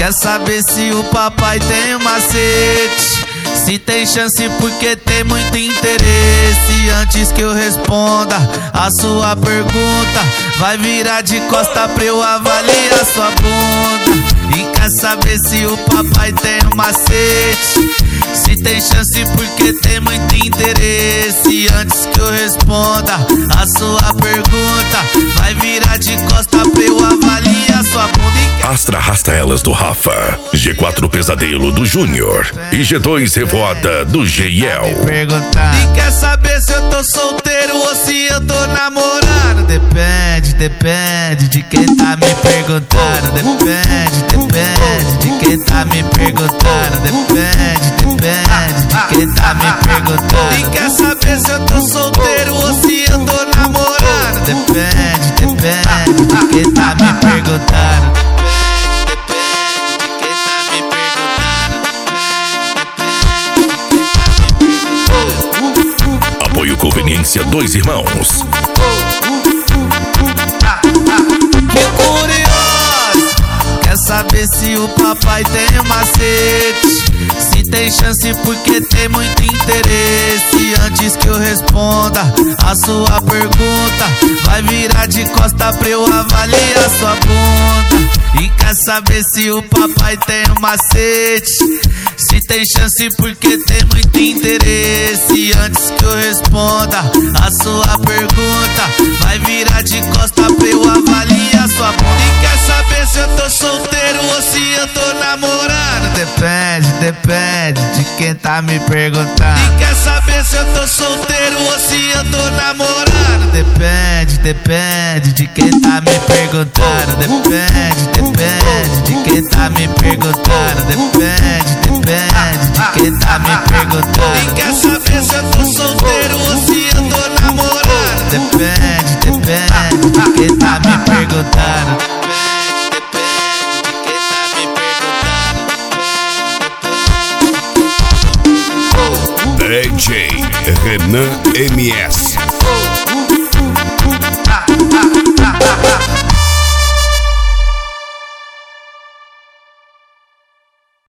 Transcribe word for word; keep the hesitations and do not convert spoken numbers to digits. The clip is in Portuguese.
Quer saber se o papai tem um macete? Se tem chance porque tem muito interesse. Antes que eu responda a sua pergunta, vai virar de costa pra eu avaliar sua bunda. E quer saber se o papai tem um macete? Se tem chance porque tem muito interesse. Antes que eu responda a sua pergunta, vai virar de costa pra eu avaliar sua bunda. Astra arrasta elas do Rafa, G quatro Pesadelo do Júnior e G dois Revoada do Geiel. E quer saber se eu tô solteiro ou se eu tô namorando? Depende, depende de quem tá me perguntando. Depende, depende de quem tá me perguntando. Depende, depende de quem tá me perguntando. E quer saber se eu tô solteiro ou se eu tô namorando? Depende, depende de quem tá me perguntando. Apoio Conveniência Dois Irmãos. Que curioso! Quer saber se o papai tem um macete? Se tem chance porque tem muito interesse. Antes que eu responda a sua pergunta, vai virar de costa pra eu avaliar sua bunda. E quer saber se o papai tem um macete? Se tem chance porque tem muito interesse. Antes que eu responda a sua pergunta, vai virar de costa pra eu avaliar sua bunda. E quer saber se eu tô solteiro ou se eu tô namorando? Depende, depende de quem tá me perguntando. E quer saber se eu tô solteiro ou se eu tô namorando? Depende, depende de quem tá me perguntando. Depende, depende de quem tá me perguntando. Depende, depende de quem tá me perguntando. E quer saber se eu tô solteiro ou se eu tô namorando? Depende, depende de quem tá me perguntando. D J Renan M S